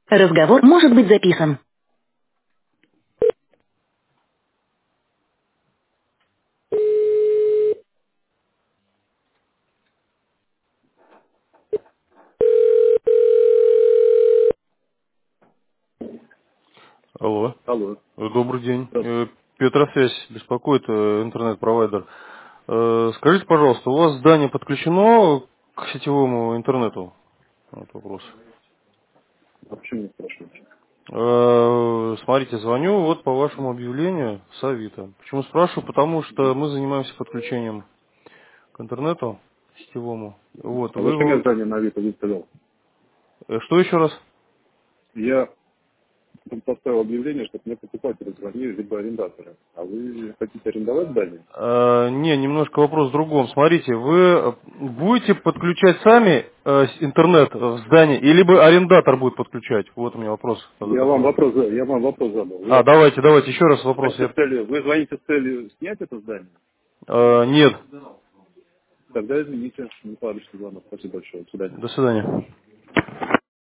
Разговор может быть записан. Алло. Алло. Добрый день. Здравствуйте. Петросвязь беспокоит, интернет-провайдер. Скажите, пожалуйста, у вас здание подключено к сетевому интернету? Вот вопрос. А почему не спрашиваете? Смотрите, звоню вот по вашему объявлению с Авито. Почему спрашиваю? Потому что мы занимаемся подключением к интернету сетевому. Вот, А зачем я вы... здание на Авито выставил? Что еще раз? Я там поставил объявление, чтобы мне покупатели звонили, либо арендаторы. А вы хотите арендовать здание? Не, немножко вопрос в другом. Смотрите, вы будете подключать сами интернет в здание, или бы арендатор будет подключать? Вот у меня вопрос такой. Я вам вопрос задал. Давайте, еще раз вопрос. Вы звоните с целью снять это здание? Нет. Тогда извините, не по адресу звонок. Спасибо большое. До свидания. До свидания.